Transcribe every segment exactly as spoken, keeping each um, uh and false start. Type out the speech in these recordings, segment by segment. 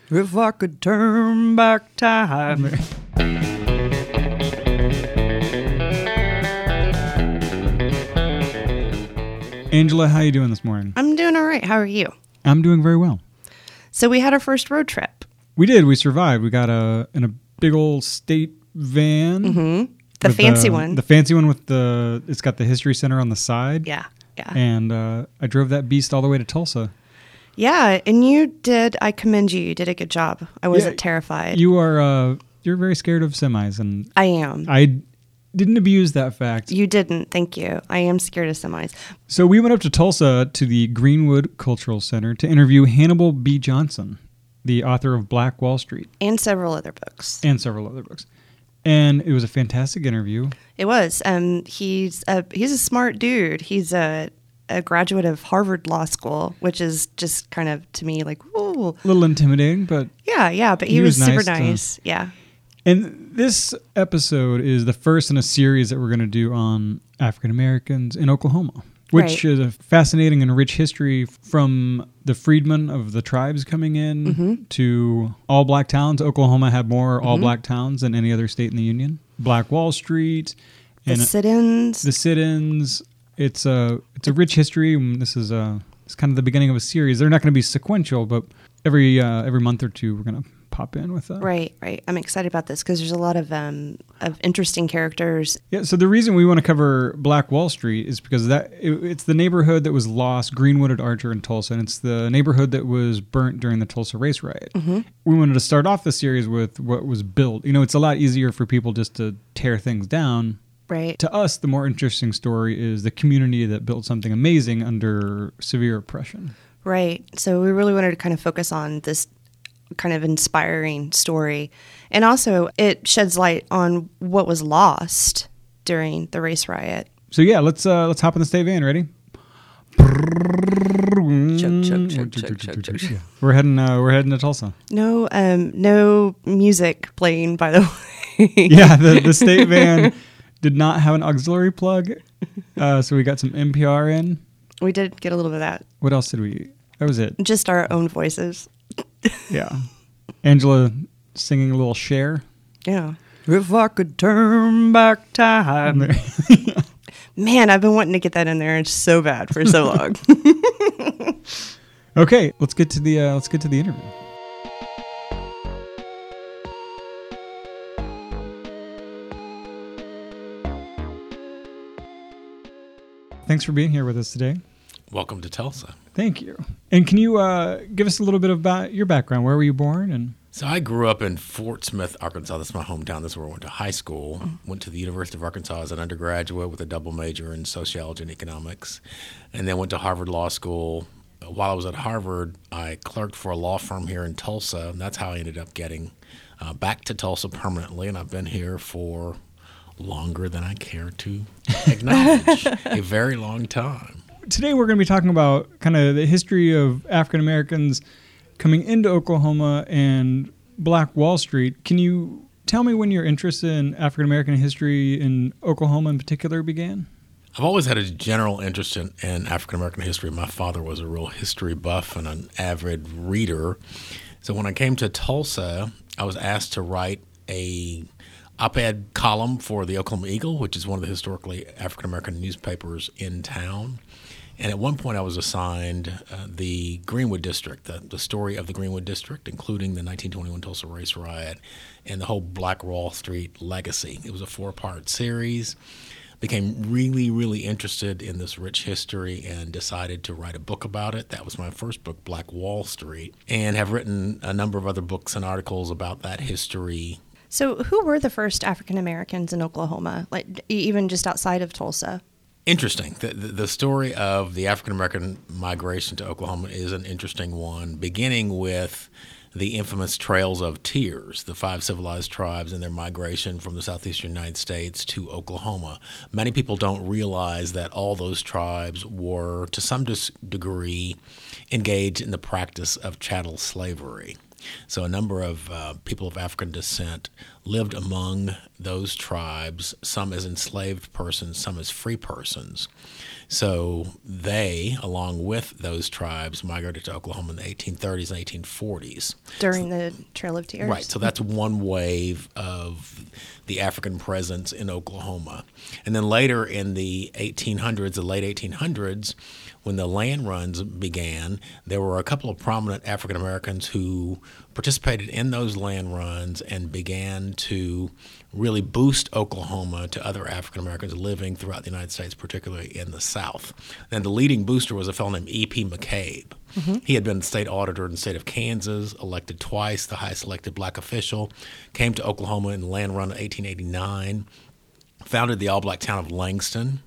If I could turn back time. Angela, how are you doing this morning? I'm doing all right. How are you? I'm doing very well. So we had our first road trip. We did. We survived. We got a in a big old state van. Mm-hmm. The with fancy the, one. The fancy one with the, it's got the History Center on the side. Yeah, yeah. And uh, I drove that beast all the way to Tulsa. Yeah, and you did, I commend you. You did a good job. I wasn't Yeah, terrified. You are, uh, you're very scared of semis, and I am. I didn't abuse that fact. You didn't. Thank you. I am scared of semis. So we went up to Tulsa to the Greenwood Cultural Center to interview Hannibal B. Johnson, the author of Black Wall Street. And several other books. And several other books. And it was a fantastic interview. It was. Um, he's a, he's a smart dude. He's a, a graduate of Harvard Law School, which is just kind of, to me, like, ooh. A little intimidating, but... Yeah, yeah, but he, he was, was super nice to- nice. Yeah. And this episode is the first in a series that we're going to do on African Americans in Oklahoma, which Right. is a fascinating and rich history from the freedmen of the tribes coming in Mm-hmm. to all black towns. Oklahoma had more all black towns than any other state in the Union. Black Wall Street The and sit-ins. the sit-ins. It's a it's a rich history. And this is a it's kind of the beginning of a series. They're not going to be sequential, but every uh, every month or two we're going to pop in with that. Right, right. I'm excited about this because there's a lot of um, of interesting characters. Yeah, so the reason we want to cover Black Wall Street is because that it, it's the neighborhood that was lost, Greenwood at Archer and Tulsa, and it's the neighborhood that was burnt during the Tulsa race riot. Mm-hmm. We wanted to start off the series with what was built. You know, it's a lot easier for people just to tear things down. Right. To us, the more interesting story is the community that built something amazing under severe oppression. Right. So we really wanted to kind of focus on this kind of inspiring story. And also it sheds light on what was lost during the race riot. So yeah, let's uh, let's hop in the state van. Ready? Chug, chug, chug, chug, chug, chug. Yeah. We're heading uh, we're heading to Tulsa. No, um, no music playing, by the way. Yeah, the, the state van did not have an auxiliary plug, uh, so we got some N P R in. We did get a little bit of that. What else did we? That was it. Just our own voices. Yeah, Angela singing a little Cher. Yeah. If I could turn back time. Man, I've been wanting to get that in there. It's so bad for so long. Okay, let's get to the uh, let's get to the interview. Thanks for being here with us today. Welcome to Tulsa. Thank you. And can you uh, give us a little bit about your background? Where were you born? And So I grew up in Fort Smith, Arkansas. That's my hometown. That's where I went to high school. Went to the University of Arkansas as an undergraduate with a double major in sociology and economics. And then went to Harvard Law School. While I was at Harvard, I clerked for a law firm here in Tulsa. And that's how I ended up getting uh, back to Tulsa permanently. And I've been here for longer than I care to acknowledge. A very long time. today we're going to be talking about kind of the history of African Americans coming into Oklahoma and Black Wall Street. Can you tell me when your interest in African American history in Oklahoma in particular began? I've always had a general interest in, in African American history. My father was a real history buff and an avid reader. So when I came to Tulsa, I was asked to write a op-ed column for the Oklahoma Eagle, which is one of the historically African American newspapers in town. And at one point I was assigned uh, the Greenwood District, the, the story of the Greenwood District, including the nineteen twenty-one Tulsa Race Riot and the whole Black Wall Street legacy. It was a four-part series. Became really, really interested in this rich history and decided to write a book about it. That was my first book, Black Wall Street, and have written a number of other books and articles about that history. So who were the first African Americans in Oklahoma, like even just outside of Tulsa? Interesting. The, the, the story of the African American migration to Oklahoma is an interesting one, beginning with the infamous Trails of Tears, the five civilized tribes and their migration from the southeastern United States to Oklahoma. Many people don't realize that all those tribes were, to some dis- degree, engaged in the practice of chattel slavery. So a number of uh, people of African descent lived among those tribes, some as enslaved persons, some as free persons. So they, along with those tribes, migrated to Oklahoma in the eighteen thirties and eighteen forties. During the Trail of Tears? Right. So that's one wave of the African presence in Oklahoma. And then later in the eighteen hundreds, the late eighteen hundreds, when the land runs began, there were a couple of prominent African Americans who participated in those land runs and began to really boost Oklahoma to other African Americans living throughout the United States, particularly in the South. And the leading booster was a fellow named E P McCabe. Mm-hmm. He had been state auditor in the state of Kansas, elected twice, the highest elected black official, came to Oklahoma in the land run of eighteen eighty-nine, founded the all-black town of Langston,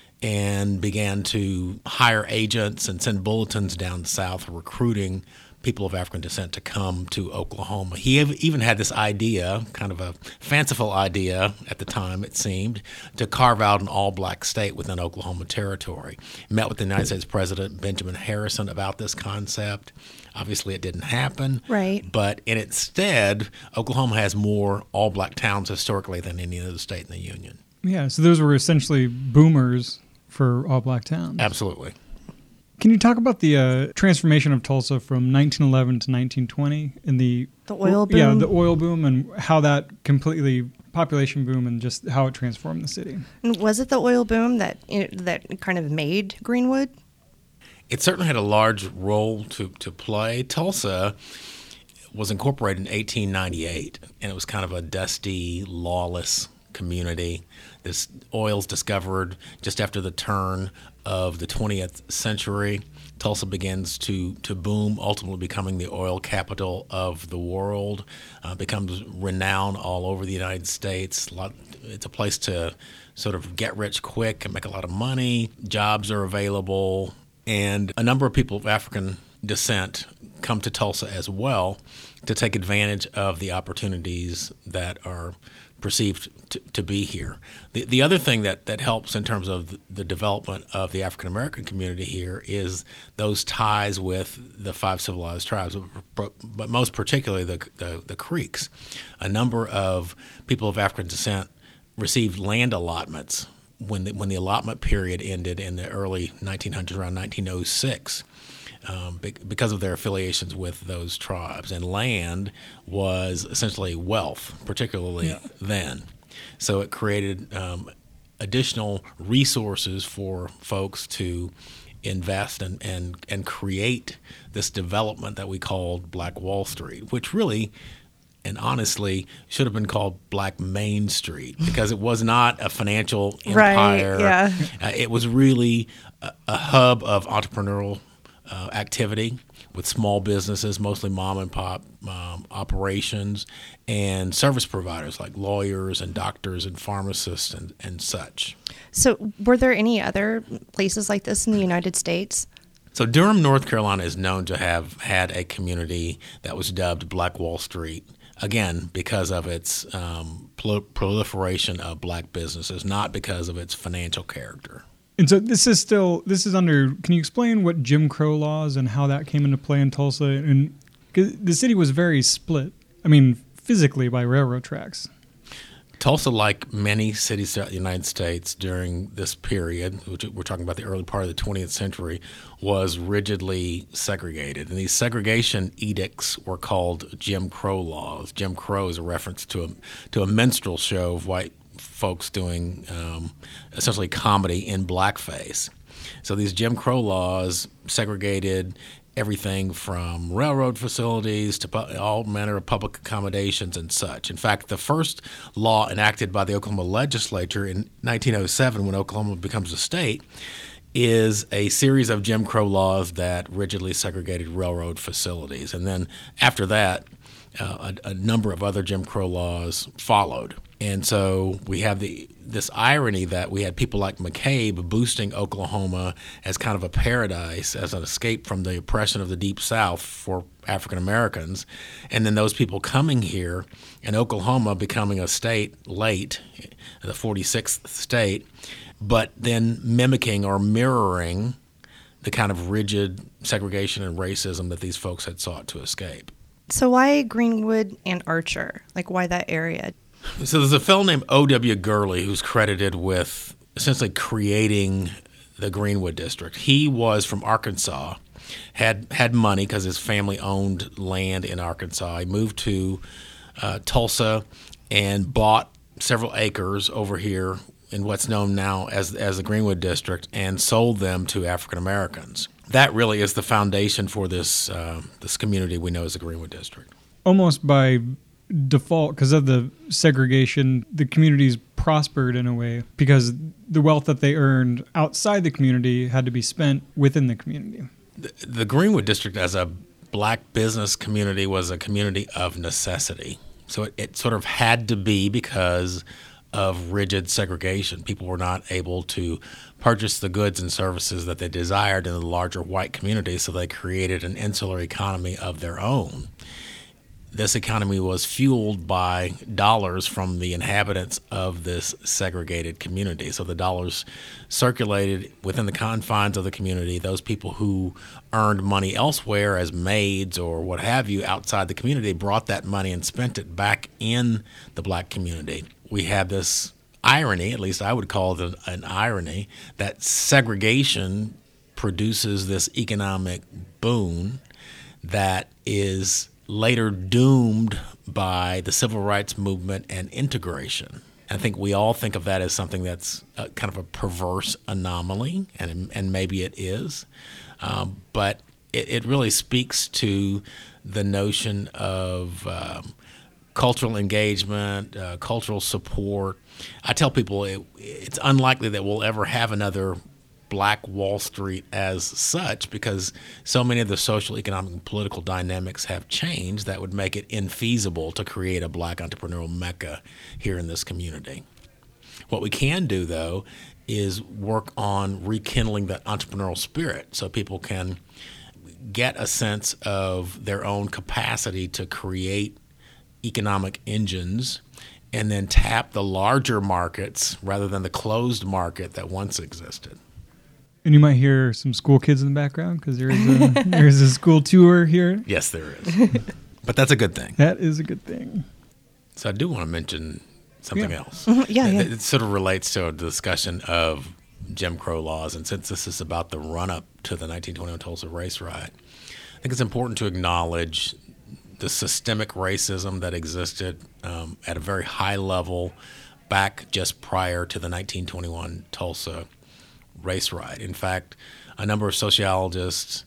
and began to hire agents and send bulletins down south recruiting people of African descent to come to Oklahoma. He even had this idea, kind of a fanciful idea at the time, it seemed, to carve out an all-black state within Oklahoma territory. Met with the United States President Benjamin Harrison about this concept. Obviously, it didn't happen. Right. But in its stead, Oklahoma has more all-black towns historically than any other state in the Union. Yeah, so those were essentially boomers for all-black towns. Absolutely. Can you talk about the uh, transformation of Tulsa from nineteen eleven to nineteen twenty in the the oil boom? Yeah, the oil boom, and how that completely population boom and just how it transformed the city. And was it the oil boom that that kind of made Greenwood? It certainly had a large role to, to play. Tulsa was incorporated in eighteen ninety-eight, and it was kind of a dusty, lawless community. This oil's discovered just after the turn of the twentieth century. Tulsa begins to, to boom, ultimately becoming the oil capital of the world, uh, becomes renowned all over the United States. A lot, it's a place to sort of get rich quick and make a lot of money. Jobs are available, and a number of people of African descent come to Tulsa as well to take advantage of the opportunities that are perceived to, to be here. The the other thing that, that helps in terms of the development of the African American community here is those ties with the five civilized tribes, but, but most particularly the, the the Creeks. A number of people of African descent received land allotments when the, when the allotment period ended in the early nineteen hundreds, around nineteen oh six. Um, because of their affiliations with those tribes. And land was essentially wealth, particularly yeah. then. So it created um, additional resources for folks to invest and, and, and create this development that we called Black Wall Street, which really and honestly should have been called Black Main Street because it was not a financial empire. Right, yeah. Uh, it was really a, a hub of entrepreneurial Uh, activity with small businesses, mostly mom and pop um, operations, and service providers like lawyers and doctors and pharmacists and, and such. So were there any other places like this in the United States? So Durham, North Carolina is known to have had a community that was dubbed Black Wall Street, again, because of its um, prol- proliferation of black businesses, not because of its financial character. And so this is still, this is under, can you explain what Jim Crow laws and how that came into play in Tulsa? And 'cause the city was very split, I mean, physically by railroad tracks. Tulsa, like many cities throughout the United States during this period, which we're talking about the early part of the twentieth century, was rigidly segregated. And these segregation edicts were called Jim Crow laws. Jim Crow is a reference to a, to a minstrel show of white folks doing um, essentially comedy in blackface. So these Jim Crow laws segregated everything from railroad facilities to pu- all manner of public accommodations and such. In fact, the first law enacted by the Oklahoma legislature in nineteen oh seven, when Oklahoma becomes a state, is a series of Jim Crow laws that rigidly segregated railroad facilities. And then after that, uh, a, a number of other Jim Crow laws followed. And so we have the this irony that we had people like McCabe boosting Oklahoma as kind of a paradise, as an escape from the oppression of the Deep South for African Americans, and then those people coming here and Oklahoma becoming a state late, the forty-sixth state, but then mimicking or mirroring the kind of rigid segregation and racism that these folks had sought to escape. So why Greenwood and Archer? Like, why that area? So there's a fellow named O W Gurley who's credited with essentially creating the Greenwood District. He was from Arkansas, had had money because his family owned land in Arkansas. He moved to uh, Tulsa and bought several acres over here in what's known now as as the Greenwood District and sold them to African Americans. That really is the foundation for this uh, this community we know as the Greenwood District. Almost by default, because of the segregation, the communities prospered in a way because the wealth that they earned outside the community had to be spent within the community. The, the Greenwood District as a black business community was a community of necessity. So it, it sort of had to be because of rigid segregation. People were not able to purchase the goods and services that they desired in the larger white community, so they created an insular economy of their own. This economy was fueled by dollars from the inhabitants of this segregated community. So the dollars circulated within the confines of the community. Those people who earned money elsewhere as maids or what have you outside the community brought that money and spent it back in the black community. We have this irony, at least I would call it an irony, that segregation produces this economic boon that is later doomed by the civil rights movement and integration. I think we all think of that as something that's a, kind of a perverse anomaly, and and maybe it is, um, but it, it really speaks to the notion of um, cultural engagement, uh, cultural support. I tell people it, it's unlikely that we'll ever have another Black Wall Street as such, because so many of the social, economic, and political dynamics have changed that would make it infeasible to create a black entrepreneurial mecca here in this community. What we can do, though, is work on rekindling that entrepreneurial spirit so people can get a sense of their own capacity to create economic engines and then tap the larger markets rather than the closed market that once existed. And you might hear some school kids in the background because there is a there's a school tour here. Yes, there is. But that's a good thing. That is a good thing. So I do want to mention something Yeah. else. Mhm, yeah, yeah. It, it sort of relates to a discussion of Jim Crow laws. And since this is about the run-up to the nineteen twenty-one Tulsa race riot, I think it's important to acknowledge the systemic racism that existed um, at a very high level back just prior to the nineteen twenty-one Tulsa race riot. In fact, a number of sociologists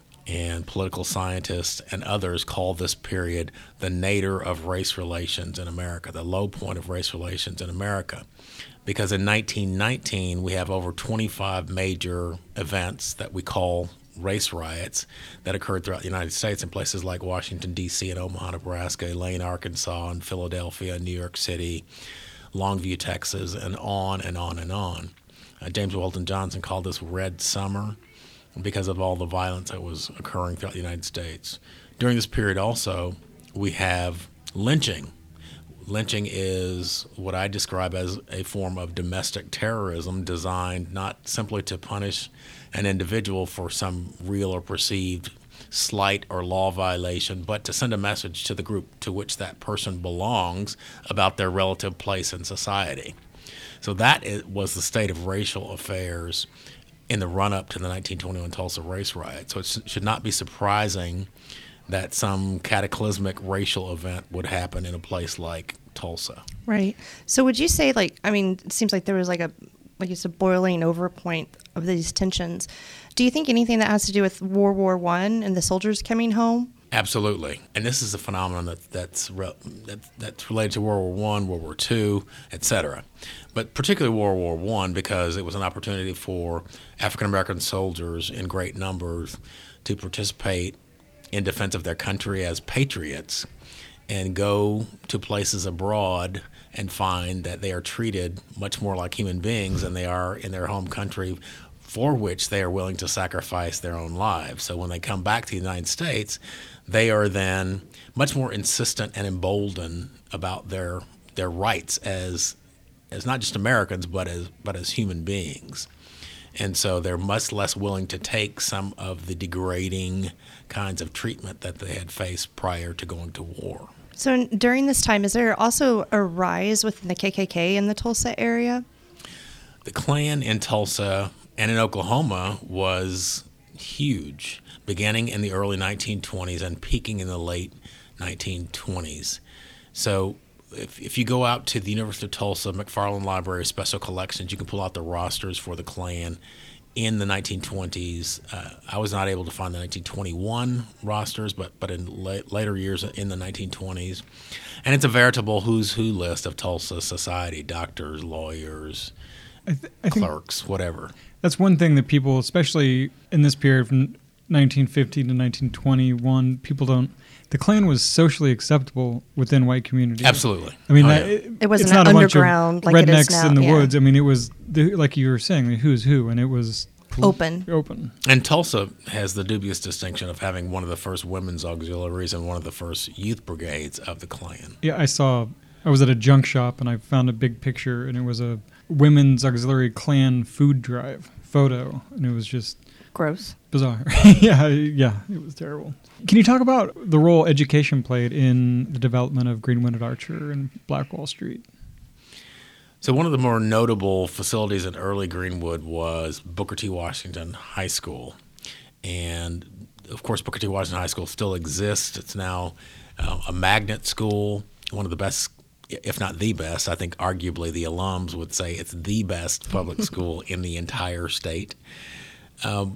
and political scientists and others call this period the nadir of race relations in America, the low point of race relations in America. Because in nineteen nineteen, we have over twenty-five major events that we call race riots that occurred throughout the United States in places like Washington, D C and Omaha, Nebraska, Elaine, Arkansas, and Philadelphia, New York City, Longview, Texas, and on and on and on. Uh, James Weldon Johnson called this Red Summer because of all the violence that was occurring throughout the United States. During this period also, we have lynching. Lynching is what I describe as a form of domestic terrorism designed not simply to punish an individual for some real or perceived slight or law violation, but to send a message to the group to which that person belongs about their relative place in society. So that is, was the state of racial affairs in the run-up to the nineteen twenty-one Tulsa race riot. So it sh- should not be surprising that some cataclysmic racial event would happen in a place like Tulsa. Right. So would you say, like, I mean, it seems like there was like a, like you said, boiling over point of these tensions. Do you think anything that has to do with World War One and the soldiers coming home? Absolutely, and this is a phenomenon that, that's re- that, that's related to World War One, World War Two, et cetera. But particularly World War One, because it was an opportunity for African American soldiers in great numbers to participate in defense of their country as patriots and go to places abroad and find that they are treated much more like human beings than they are in their home country, for which they are willing to sacrifice their own lives. So when they come back to the United States, they are then much more insistent and emboldened about their their rights as as not just Americans, but as but as human beings. And so they're much less willing to take some of the degrading kinds of treatment that they had faced prior to going to war. So during this time, is there also a rise within the K K K in the Tulsa area? The Klan in Tulsa and in Oklahoma was huge, beginning in the early nineteen twenties and peaking in the late nineteen twenties. So if, if you go out to the University of Tulsa, McFarland Library Special Collections, you can pull out the rosters for the Klan in the nineteen twenties. Uh, I was not able to find the nineteen twenty-one rosters, but but in la- later years in the nineteen twenties. And it's a veritable who's who list of Tulsa society, doctors, lawyers, I th- I think clerks, whatever. that's one thing that people, especially in this period from nineteen fifty to nineteen twenty-one, people don't. The Klan was socially acceptable within white communities. Absolutely. I mean, Oh, that, yeah. it, It wasn't it's not a bunch of underground like it is rednecks now, in the yeah. woods. I mean, it was the, like you were saying, the who's who, and it was Open. Open. And Tulsa has the dubious distinction of having one of the first women's auxiliaries and one of the first youth brigades of the Klan. Yeah, I saw. I was at a junk shop and I found a big picture, and it was a women's auxiliary Klan food drive photo, and it was just Gross. bizarre. yeah, yeah, it was terrible. Can you talk about the role education played in the development of Greenwood at Archer and Black Wall Street? So one of the more notable facilities in early Greenwood was Booker T. Washington High School. And, of course, Booker T. Washington High School still exists. It's now uh, a magnet school, one of the best, if not the best. I think arguably the alums would say it's the best public school in the entire state. Um,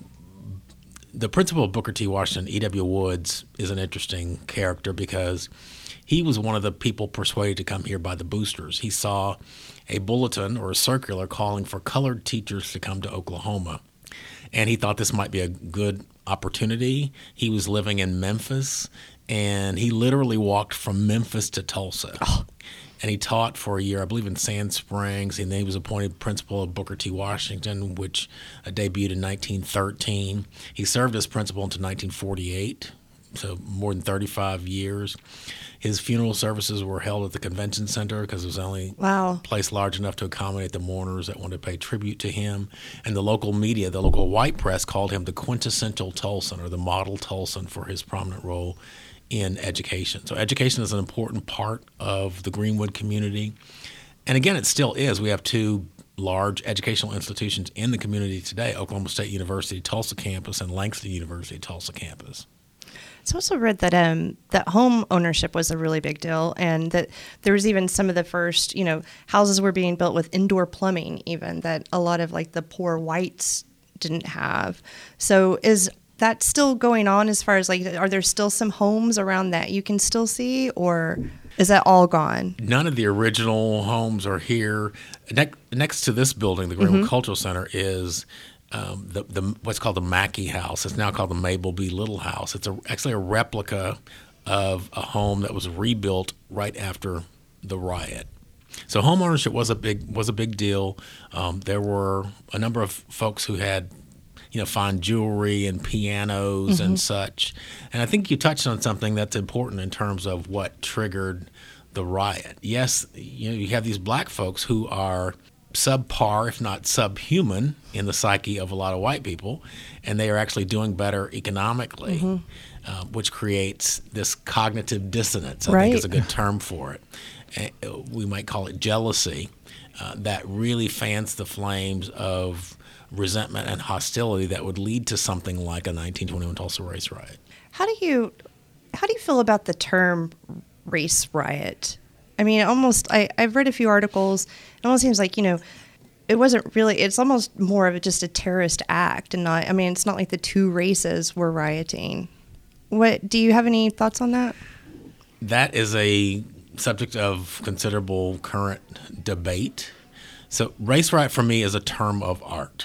the principal of Booker T. Washington, E W. Woods, is an interesting character because he was one of the people persuaded to come here by the boosters. He saw a bulletin or a circular calling for colored teachers to come to Oklahoma, and he thought this might be a good opportunity. He was living in Memphis, and he literally walked from Memphis to Tulsa. Oh. And he taught for a year, I believe, in Sand Springs, and then he was appointed principal of Booker T. Washington, which uh, debuted in nineteen thirteen. He served as principal until nineteen forty-eight, so more than thirty-five years. His funeral services were held at the convention center because it was the only Wow. place large enough to accommodate the mourners that wanted to pay tribute to him. And the local media, the local white press, called him the quintessential Tulsan, or the model Tulsan, for his prominent role in education. So education is an important part of the Greenwood community. And again, it still is. We have two large educational institutions in the community today, Oklahoma State University Tulsa campus and Langston University Tulsa campus. It's also read that um, that home ownership was a really big deal, and that there was even some of the first, you know, houses were being built with indoor plumbing, even that a lot of like the poor whites didn't have. So is that still going on as far as like, are there still some homes around that you can still see, or is that all gone? None of the original homes are here. Ne- next to this building, the Greenwood mm-hmm. Cultural Center, is Um, the, the what's called the Mackey House. It's now called the Mabel B. Little House. It's a, actually a replica of a home that was rebuilt right after the riot. So home ownership was a big was a big deal. Um, there were a number of folks who had, you know, fine jewelry and pianos mm-hmm. and such. And I think you touched on something that's important in terms of what triggered the riot. Yes, you know, you have these black folks who are subpar, if not subhuman, in the psyche of a lot of white people, and they are actually doing better economically, mm-hmm. uh, which creates this cognitive dissonance, I right. think is a good term for it. Uh, we might call it jealousy, uh, that really fans the flames of resentment and hostility that would lead to something like a nineteen twenty-one Tulsa race riot. How do you, how do you feel about the term race riot? I mean, almost, I, I've read a few articles. It almost seems like, you know, it wasn't really, it's almost more of a, just a terrorist act and not, I mean, it's not like the two races were rioting. What, do you have any thoughts on that? That is a subject of considerable current debate. So race riot for me is a term of art.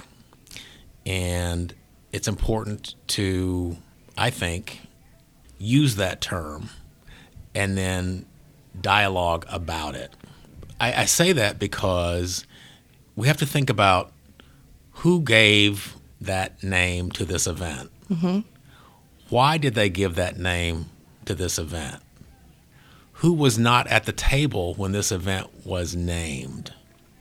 And it's important to, I think, use that term and then dialogue about it. I, I say that because we have to think about who gave that name to this event. Mm-hmm. Why did they give that name to this event? Who was not at the table when this event was named?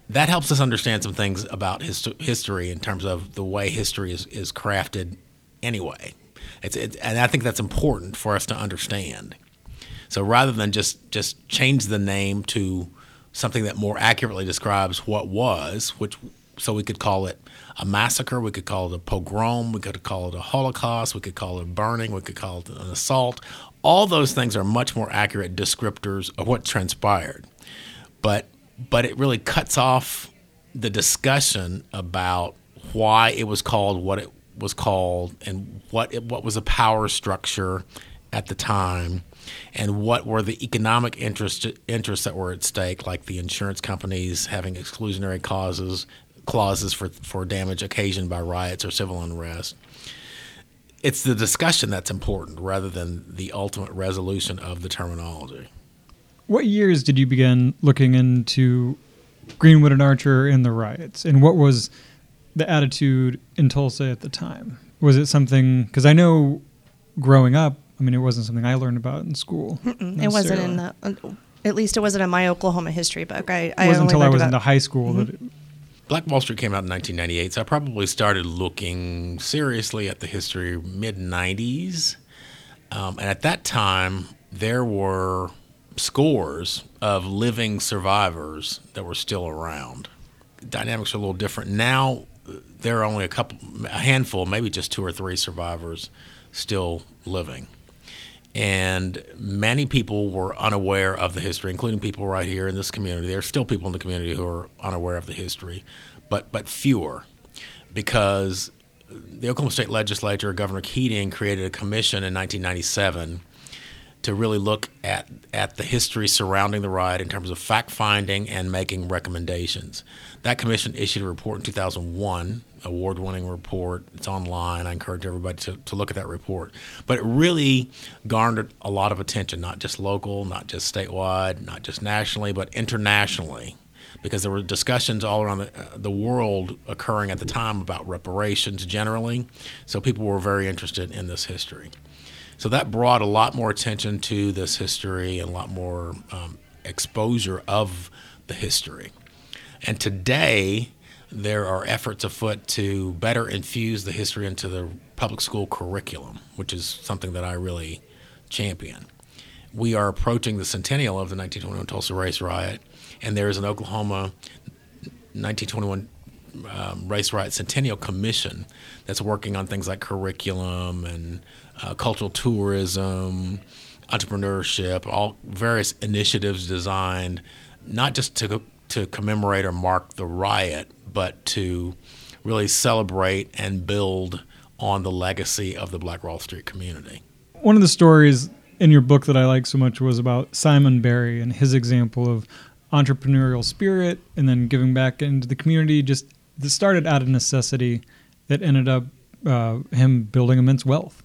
that helps us understand some things about his, history in terms of the way history is, is crafted anyway. It's, it, and I think that's important for us to understand. So rather than just, just change the name to something that more accurately describes what was, which so we could call it a massacre, we could call it a pogrom, we could call it a Holocaust, we could call it a burning, we could call it an assault. All those things are much more accurate descriptors of what transpired. But but it really cuts off the discussion about why it was called what it was called and what it, what was a power structure at the time and what were the economic interest, interests that were at stake, like the insurance companies having exclusionary clauses clauses for, for damage occasioned by riots or civil unrest. It's the discussion that's important rather than the ultimate resolution of the terminology. What years did you begin looking into Greenwood and Archer and the riots? And what was the attitude in Tulsa at the time? Was it something, because I know growing up, I mean, it wasn't something I learned about in school. It wasn't in the, at least it wasn't in my Oklahoma history book. I, it wasn't I until I was about, into high school mm-hmm. that it, Black Wall Street came out in nineteen ninety-eight, so I probably started looking seriously at the history mid nineties. Um, and at that time, there were scores of living survivors that were still around. Dynamics are a little different. Now, there are only a couple, a handful, maybe just two or three survivors still living. And many people were unaware of the history, including people right here in this community. There are still people in the community who are unaware of the history, but but fewer, because the Oklahoma State Legislature, Governor Keating, created a commission in nineteen ninety-seven to really look at, at the history surrounding the riot in terms of fact-finding and making recommendations. That commission issued a report in two thousand one, award-winning report. It's online. I encourage everybody to, to look at that report. But it really garnered a lot of attention, not just local, not just statewide, not just nationally, but internationally, because there were discussions all around the, uh, the world occurring at the time about reparations generally. So people were very interested in this history. So that brought a lot more attention to this history and a lot more um, exposure of the history. And today, there are efforts afoot to better infuse the history into the public school curriculum, which is something that I really champion. We are approaching the centennial of the nineteen twenty-one Tulsa Race Riot, and there is an Oklahoma nineteen twenty-one um, Race Riot Centennial Commission that's working on things like curriculum and uh, cultural tourism, entrepreneurship, all various initiatives designed not just to to commemorate or mark the riot, but to really celebrate and build on the legacy of the Black Wall Street community. One of the stories in your book that I like so much was about Simon Barry and his example of entrepreneurial spirit and then giving back into the community. Just that started out of necessity that ended up uh, him building immense wealth.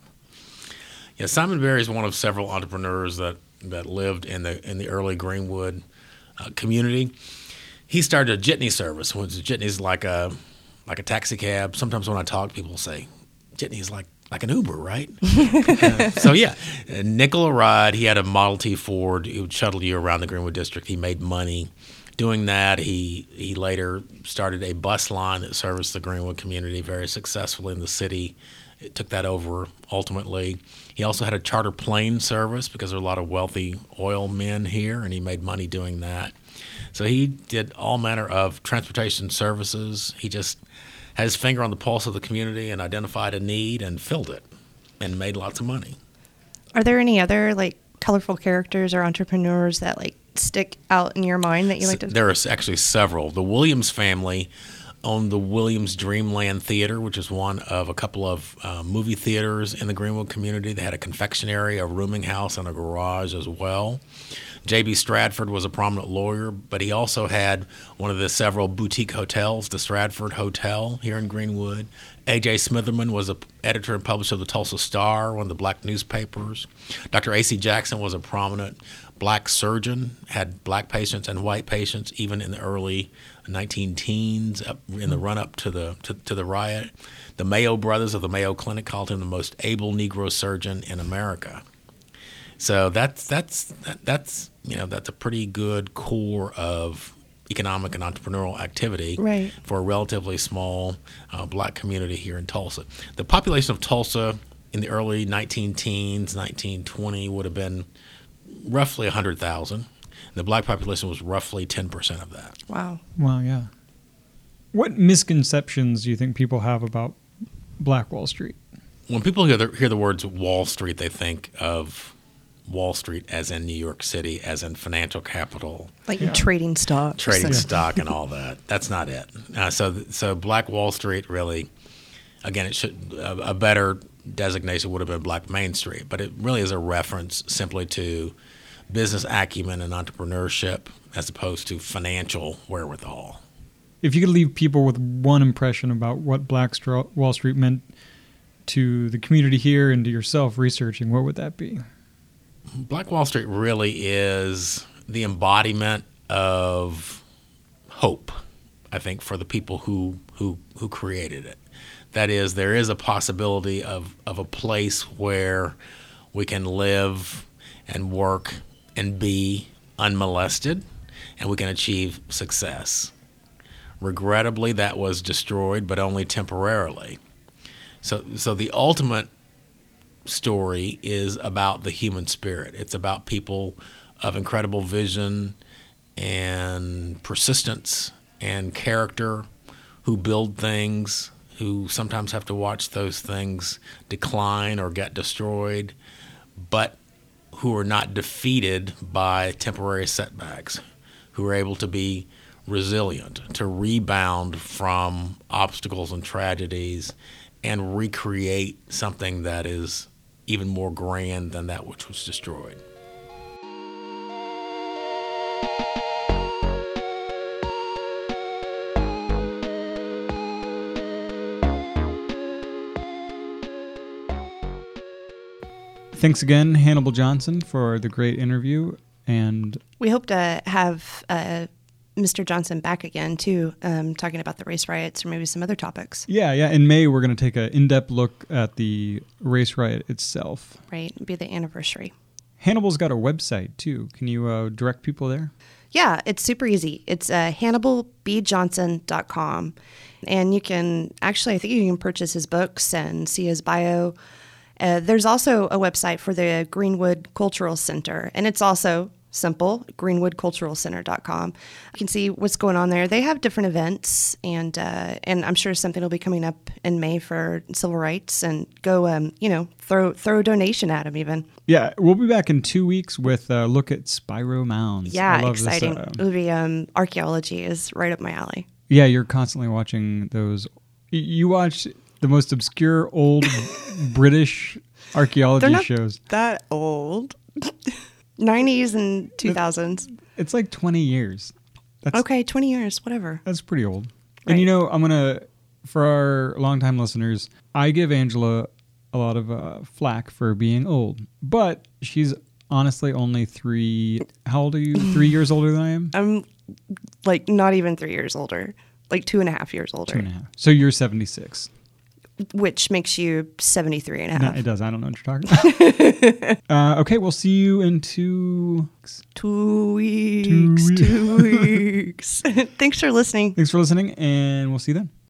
Yeah, Simon Barry is one of several entrepreneurs that, that lived in the in the early Greenwood uh, community. He started a jitney service, which jitney is like a like a taxi cab. Sometimes when I talk, people say jitney is like like an Uber, right? uh, so yeah, nickel a ride. He had a Model T Ford. He would shuttle you around the Greenwood district. He made money doing that. He he later started a bus line that serviced the Greenwood community very successfully in the city. It took that over ultimately. He also had a charter plane service because there are a lot of wealthy oil men here, and he made money doing that. So he did all manner of transportation services. He just had his finger on the pulse of the community and identified a need and filled it and made lots of money. Are there any other like colorful characters or entrepreneurs that like stick out in your mind that you like to? There are actually several. The Williams family owned the Williams Dreamland Theater, which is one of a couple of uh, movie theaters in the Greenwood community. They had a confectionery, a rooming house, and a garage as well. J B Stratford was a prominent lawyer, but he also had one of the several boutique hotels, the Stratford Hotel here in Greenwood. A J Smitherman was an editor and publisher of the Tulsa Star, one of the black newspapers. Doctor A C Jackson was a prominent black surgeon, had black patients and white patients even in the early nineteen teens, up in the run-up to the to, to the riot. The Mayo brothers of the Mayo Clinic called him the most able Negro surgeon in America. So that's that's that, that's you know that's a pretty good core of economic and entrepreneurial activity Right. for a relatively small uh, black community here in Tulsa. The population of Tulsa in the early nineteen teens, nineteen twenty, would have been roughly one hundred thousand. The black population was roughly ten percent of that. Wow. Wow, yeah. What misconceptions do you think people have about Black Wall Street? When people hear the, hear the words Wall Street, they think of Wall Street as in New York City, as in financial capital, Like Yeah. trading stocks. trading and- stock and all that. That's not it. Uh, so, so Black Wall Street really, again, it should a, a better designation would have been Black Main Street, but it really is a reference simply to business acumen and entrepreneurship as opposed to financial wherewithal. If you could leave people with one impression about what Black Stra- Wall Street meant to the community here and to yourself researching, what would that be? Black Wall Street really is the embodiment of hope, I think, for the people who who, who created it. That is, there is a possibility of, of a place where we can live and work and be unmolested, and we can achieve success. Regrettably, that was destroyed, but only temporarily. So, so the ultimate story is about the human spirit. It's about people of incredible vision and persistence and character who build things, who sometimes have to watch those things decline or get destroyed, but who are not defeated by temporary setbacks, who are able to be resilient, to rebound from obstacles and tragedies and recreate something that is even more grand than that which was destroyed. Thanks again, Hannibal Johnson, for the great interview. And We hope to have uh, Mister Johnson back again, too, um, talking about the race riots or maybe some other topics. yeah, yeah, in May, we're going to take an in-depth look at the race riot itself. Right? It'll be the anniversary. Hannibal's got a website, too. Can you uh, direct people there? Yeah, it's super easy. It's uh, hannibal b johnson dot com. And you can actually, I think you can purchase his books and see his bio. Uh, there's also a website for the Greenwood Cultural Center, and it's also simple, greenwood cultural center dot com. You can see what's going on there. They have different events, and uh, and I'm sure something will be coming up in May for civil rights, and go, um, you know, throw throw a donation at them even. Yeah, we'll be back in two weeks with a look at Spiro Mounds. I Yeah, love this, exciting. uh, It'll be um, archaeology is right up my alley. yeah, you're constantly watching those. y- You watch the most obscure old British archaeology They're not shows. that old. nineties and two thousands. It's like twenty years. That's Okay, twenty years, whatever. That's pretty old. Right. And you know, I'm gonna for our longtime listeners, I give Angela a lot of uh, flack for being old, but she's honestly only three. How old are you? Three years older than I am. I'm like not even three years older, like two and a half years older, Two and a half. So you're seventy-six. which makes you seventy-three and a No, half. it does. I don't know what you're talking about. uh, okay, we'll see you in two. Two weeks, Two two weeks. Thanks for listening. Thanks for listening, and we'll see you then.